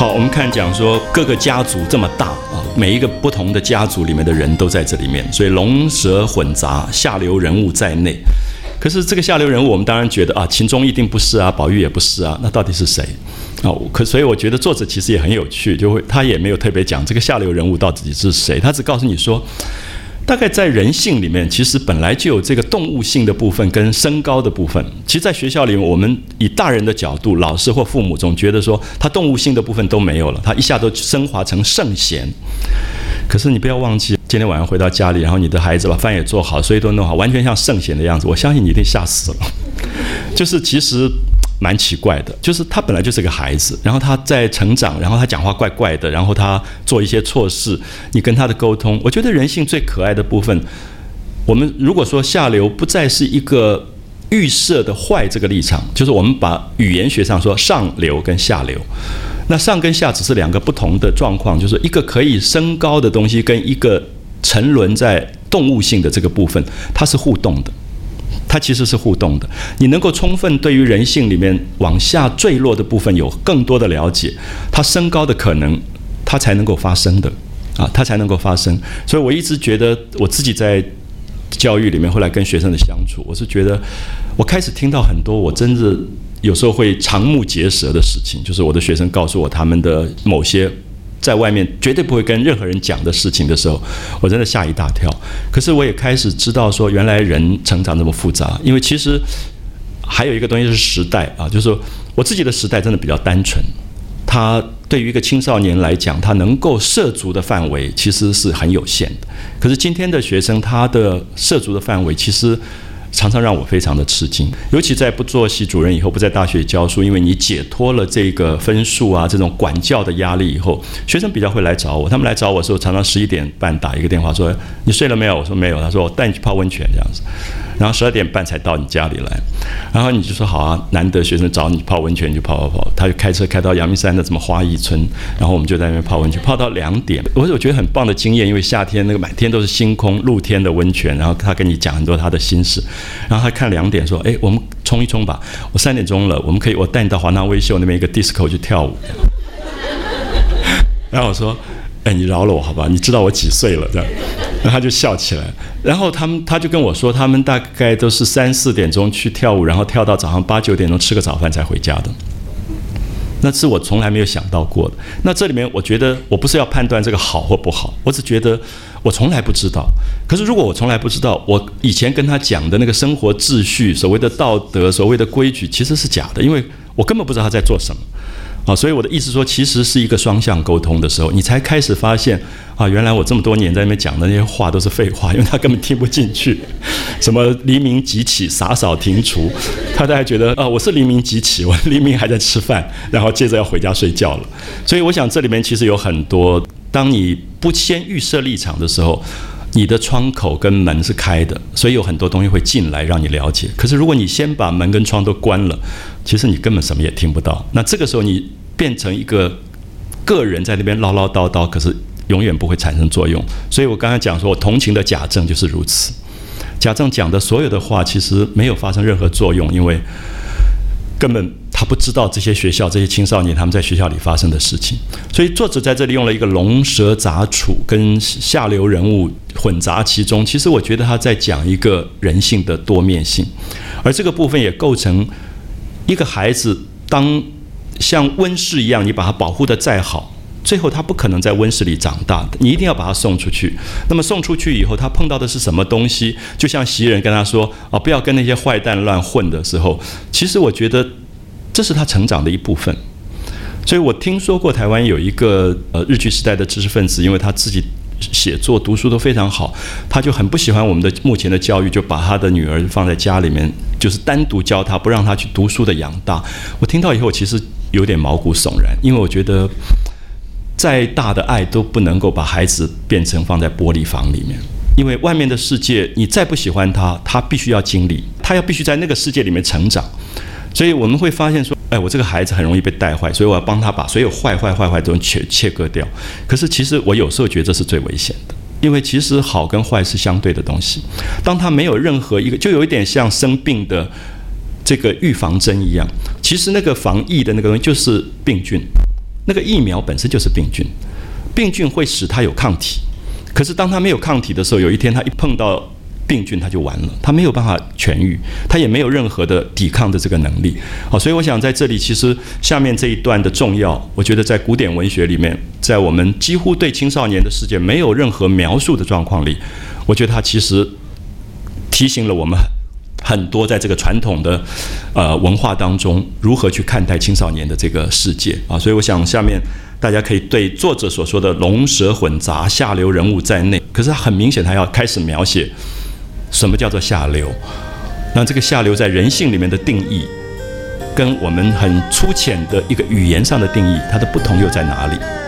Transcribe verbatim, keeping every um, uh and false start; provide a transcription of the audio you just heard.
好，我们看讲说各个家族这么大啊，每一个不同的家族里面的人都在这里面，所以龙蛇混杂，下流人物在内。可是这个下流人物，我们当然觉得啊，秦钟一定不是啊，宝玉也不是啊，那到底是谁啊？可所以我觉得作者其实也很有趣，就会他也没有特别讲这个下流人物到底是谁，他只告诉你说，大概在人性里面，其实本来就有这个动物性的部分跟身高的部分。其实，在学校里面，我们以大人的角度，老师或父母总觉得说，他动物性的部分都没有了，他一下都升华成圣贤。可是你不要忘记，今天晚上回到家里，然后你的孩子把饭也做好，所以都弄好，完全像圣贤的样子，我相信你一定吓死了。就是其实蛮奇怪的，就是他本来就是个孩子，然后他在成长，然后他讲话怪怪的，然后他做一些错事，你跟他的沟通，我觉得人性最可爱的部分，我们如果说下流不再是一个预设的坏这个立场，就是我们把语言学上说上流跟下流，那上跟下只是两个不同的状况，就是一个可以升高的东西跟一个沉沦在动物性的这个部分，它是互动的，它其实是互动的。你能够充分对于人性里面往下坠落的部分有更多的了解，它升高的可能，它才能够发生的啊，它才能够发生。所以我一直觉得我自己在教育里面，后来跟学生的相处，我是觉得我开始听到很多我真的有时候会瞠目结舌的事情，就是我的学生告诉我他们的某些在外面绝对不会跟任何人讲的事情的时候，我真的吓一大跳。可是我也开始知道说，原来人成长这么复杂，因为其实还有一个东西是时代啊，就是说我自己的时代真的比较单纯，他对于一个青少年来讲，他能够涉足的范围其实是很有限的。可是今天的学生，他的涉足的范围其实常常让我非常的吃惊，尤其在不做系主任以后，不在大学教书，因为你解脱了这个分数啊这种管教的压力以后，学生比较会来找我。他们来找我的时候，常常十一点半打一个电话说：“你睡了没有？”我说：“没有。”他说：“我带你去泡温泉这样子。”然后十二点半才到你家里来，然后你就说：“好啊，难得学生找你泡温泉，你就泡泡泡。”他就开车开到阳明山的什么花艺村，然后我们就在那边泡温泉，泡到两点。我我觉得很棒的经验，因为夏天那个满天都是星空，露天的温泉，然后他跟你讲很多他的心事。然后他看两点说：“哎，我们冲一冲吧。我三点钟了，我们可以我带你到华纳威秀那边一个 disco 去跳舞。”然后我说：“哎，你饶了我好吧？你知道我几岁了？”这样，然后他就笑起来。然后他们他就跟我说，他们大概都是三四点钟去跳舞，然后跳到早上八九点钟吃个早饭才回家的。那是我从来没有想到过的。那这里面，我觉得我不是要判断这个好或不好，我只觉得我从来不知道。可是如果我从来不知道，我以前跟他讲的那个生活秩序、所谓的道德、所谓的规矩，其实是假的，因为我根本不知道他在做什么。啊，所以我的意思说，其实是一个双向沟通的时候，你才开始发现啊，原来我这么多年在那边讲的那些话都是废话，因为他根本听不进去。什么黎明即起，洒扫庭除，他大概觉得啊，我是黎明即起，我黎明还在吃饭，然后接着要回家睡觉了。所以我想这里面其实有很多，当你不先预设立场的时候，你的窗口跟门是开的，所以有很多东西会进来让你了解。可是如果你先把门跟窗都关了，其实你根本什么也听不到。那这个时候你变成一个个人在那边唠唠叨叨，可是永远不会产生作用。所以我刚才讲说，我同情的贾政就是如此。贾政讲的所有的话其实没有发生任何作用，因为根本他不知道这些学校这些青少年他们在学校里发生的事情。所以作者在这里用了一个龙蛇杂处跟下流人物混杂其中，其实我觉得他在讲一个人性的多面性，而这个部分也构成一个孩子当像温室一样，你把他保护得再好，最后他不可能在温室里长大的，你一定要把他送出去。那么送出去以后，他碰到的是什么东西？就像袭人跟他说啊，不要跟那些坏蛋乱混的时候，其实我觉得这是他成长的一部分。所以我听说过台湾有一个呃日据时代的知识分子，因为他自己写作读书都非常好，他就很不喜欢我们的目前的教育，就把他的女儿放在家里面，就是单独教他，不让他去读书的养大。我听到以后其实有点毛骨悚然，因为我觉得再大的爱都不能够把孩子变成放在玻璃房里面，因为外面的世界你再不喜欢他，他必须要经历，他要必须在那个世界里面成长。所以我们会发现说，哎，我这个孩子很容易被带坏，所以我要帮他把所有坏坏坏坏都切切割掉。可是其实我有时候觉得这是最危险的，因为其实好跟坏是相对的东西。当他没有任何一个，就有一点像生病的这个预防针一样，其实那个防疫的那个东西就是病菌。 那个疫苗本身就是病菌，病菌会使它有抗体，可是当它没有抗体的时候，有一天它一碰到病菌它就完了，它没有办法痊愈，它也没有任何的抵抗的这个能力。好，所以我想在这里，其实下面这一段的重要，我觉得在古典文学里面，在我们几乎对青少年的世界没有任何描述的状况里，我觉得它其实提醒了我们很多在这个传统的呃文化当中如何去看待青少年的这个世界啊。所以我想下面大家可以对作者所说的龙蛇混杂、下流人物在内，可是他很明显他要开始描写什么叫做下流。那这个下流在人性里面的定义，跟我们很粗浅的一个语言上的定义，它的不同又在哪里？